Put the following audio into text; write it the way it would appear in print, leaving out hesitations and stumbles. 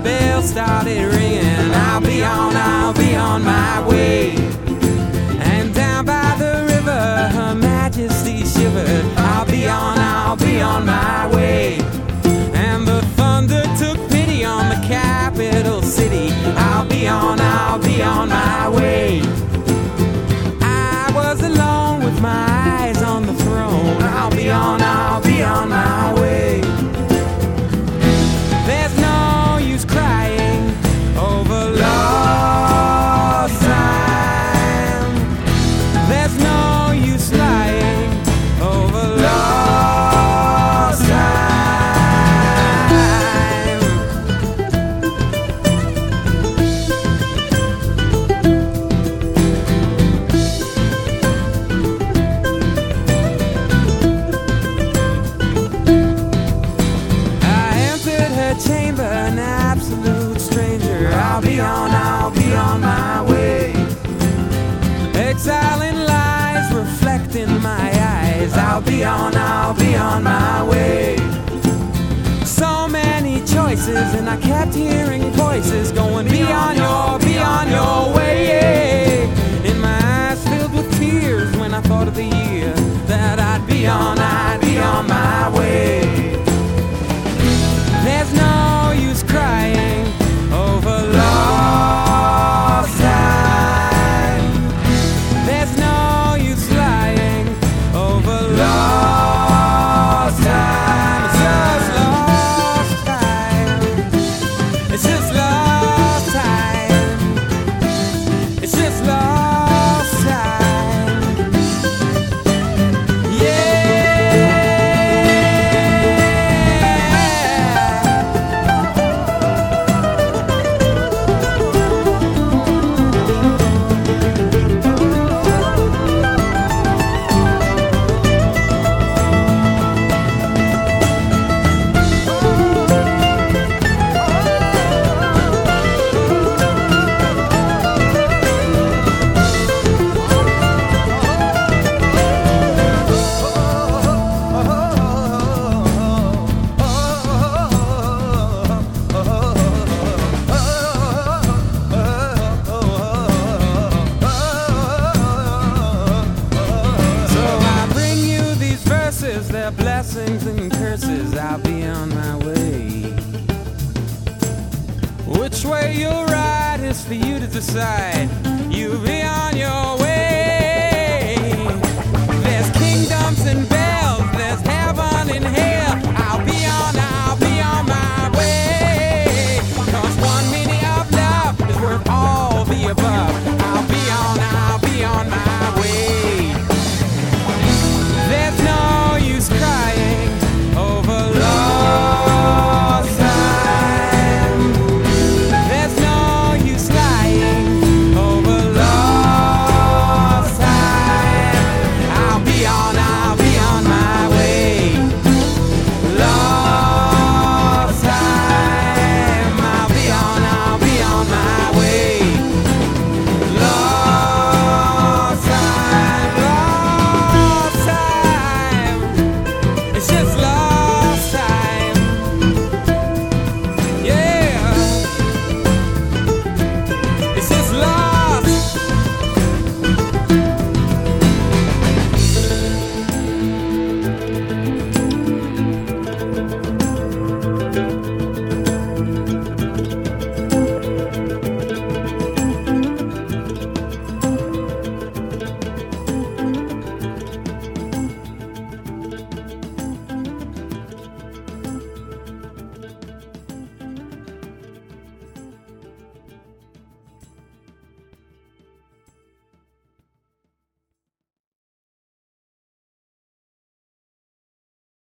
bell started ringing. I'll be on my way. And down by the river, Her Majesty shivered. I'll be on my way. And the thunder took pity on the capital city. I'll be on my way. I was alone with my eyes on the throne. I'll be on my way. There's no use crying over lost time. There's no use lying over lost time. Chamber, an absolute stranger. I'll be on my way. Exiling lies reflect in my eyes. I'll be on my way. So many choices, and I kept hearing voices going, be on your way. And my eyes filled with tears when I thought of the year that I'd be on my way. There's no use crying over lost time. There's no use lying over lost time. It's just lost time. It's just lost time. Yeah. Their blessings and curses. I'll be on my way. Which way you'll ride is for you to decide. You'll be on your way.